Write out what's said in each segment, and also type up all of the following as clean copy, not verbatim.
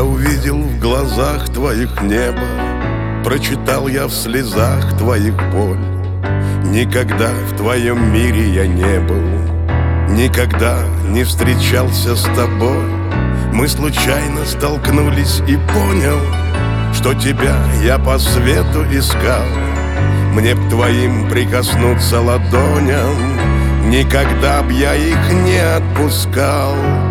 увидел в глазах твоих небо, прочитал я в слезах твоих боль. Никогда в твоем мире я не был, никогда не встречался с тобой. Мы случайно столкнулись и понял, что тебя я по свету искал. Мне б твоим прикоснуться ладоням, никогда б я их не отпускал.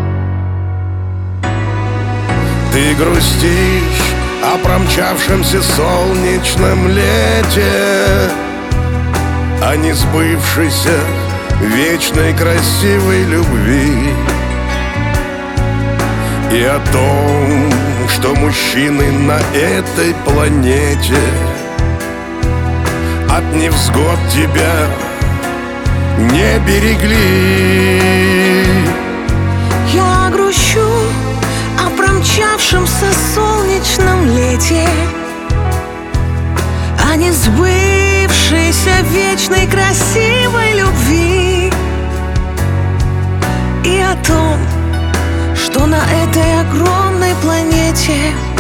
Ты грустишь о промчавшемся солнечном лете, о несбывшейся вечной красивой любви и о том, что мужчины на этой планете от невзгод тебя не берегли. Я грущу о промчавшемся солнечном лете, о несбывшейся вечной красивой любви и о том, что на этой огромной планете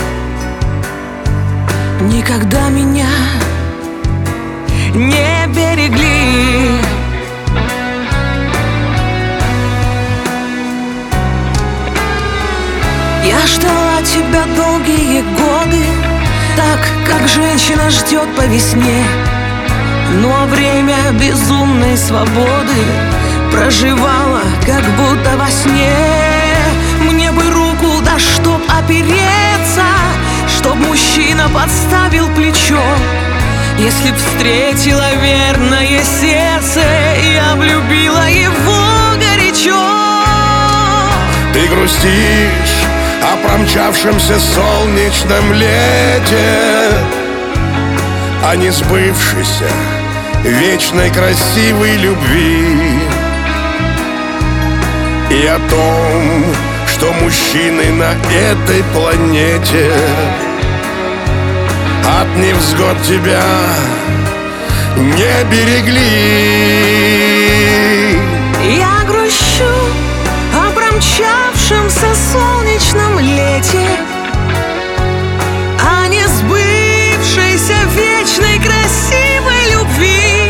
никогда меня не берегли. Я ждала тебя долгие годы, так, как женщина ждет по весне. Но время безумной свободы проживала, как будто во сне. Мне бы руку, да чтоб опереться, чтоб мужчина подставил плечо. Если б встретила верное сердце, я влюбила его горячо. Ты грустишь о промчавшемся солнечном лете, о несбывшейся вечной красивой любви и о том, что мужчины на этой планете от невзгод тебя не берегли. Я грущу о промчавшемся солнечном лете, о несбывшейся вечной красивой любви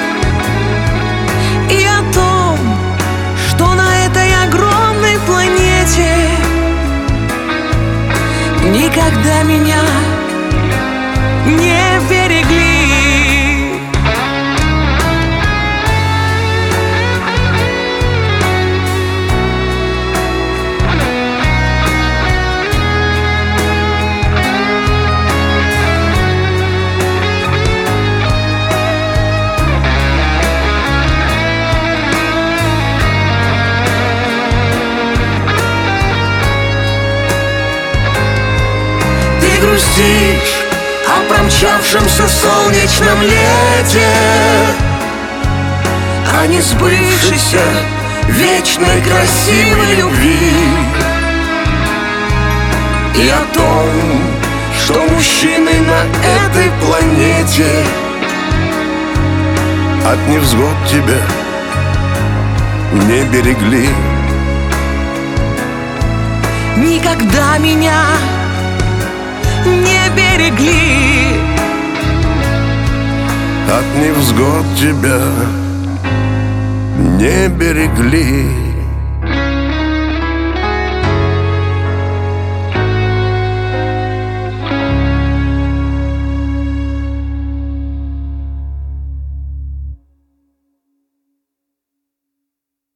и о том, что на этой огромной планете никогда меня не берегли. Ты грустишь о промчавшемся солнечном лете, о несбывшейся вечной красивой любви и о том, что мужчины на этой планете от невзгод тебя не берегли. Никогда меня не берегли. От невзгод тебя не берегли.